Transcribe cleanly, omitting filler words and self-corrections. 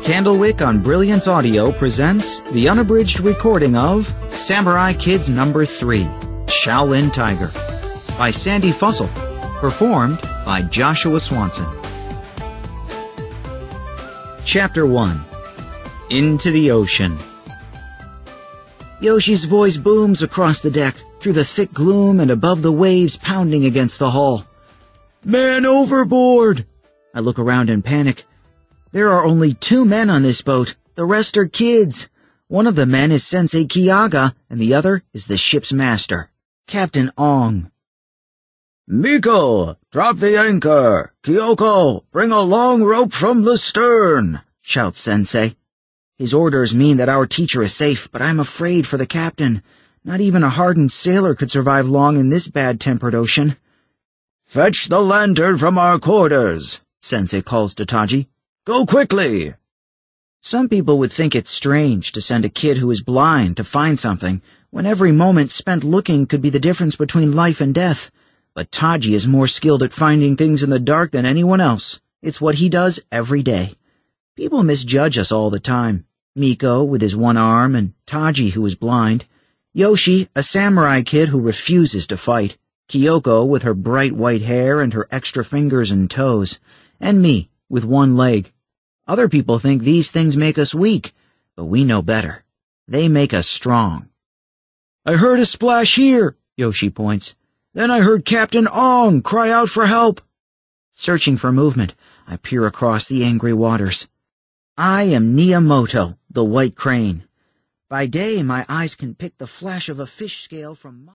Candlewick on Brilliance Audio presents the unabridged recording of Samurai Kids No. 3, Shaolin Tiger, by Sandy Fussell, performed by Joshua Swanson. Chapter 1. Into the Ocean. Yoshi's voice booms across the deck, through the thick gloom and above the waves pounding against the hull. "Man overboard!" I look around in panic. There are only 2 men on this boat. The rest are kids. One of the men is Sensei Kiyaga, and the other is the ship's master, Captain Ong. "Miko, drop the anchor! Kyoko, bring a long rope from the stern!" shouts Sensei. His orders mean that our teacher is safe, but I'm afraid for the captain. Not even a hardened sailor could survive long in this bad-tempered ocean. "Fetch the lantern from our quarters," Sensei calls to Taji. "Go quickly!" Some people would think it's strange to send a kid who is blind to find something, when every moment spent looking could be the difference between life and death. But Taji is more skilled at finding things in the dark than anyone else. It's what he does every day. People misjudge us all the time. Miko, with his one arm, and Taji, who is blind. Yoshi, a samurai kid who refuses to fight. Kyoko, with her bright white hair and her extra fingers and toes. And me, with one leg. Other people think these things make us weak, but we know better. They make us strong. "I heard a splash here," Yoshi points. "Then I heard Captain Ong cry out for help." Searching for movement, I peer across the angry waters. I am Niyamoto, the white crane. By day, my eyes can pick the flash of a fish scale from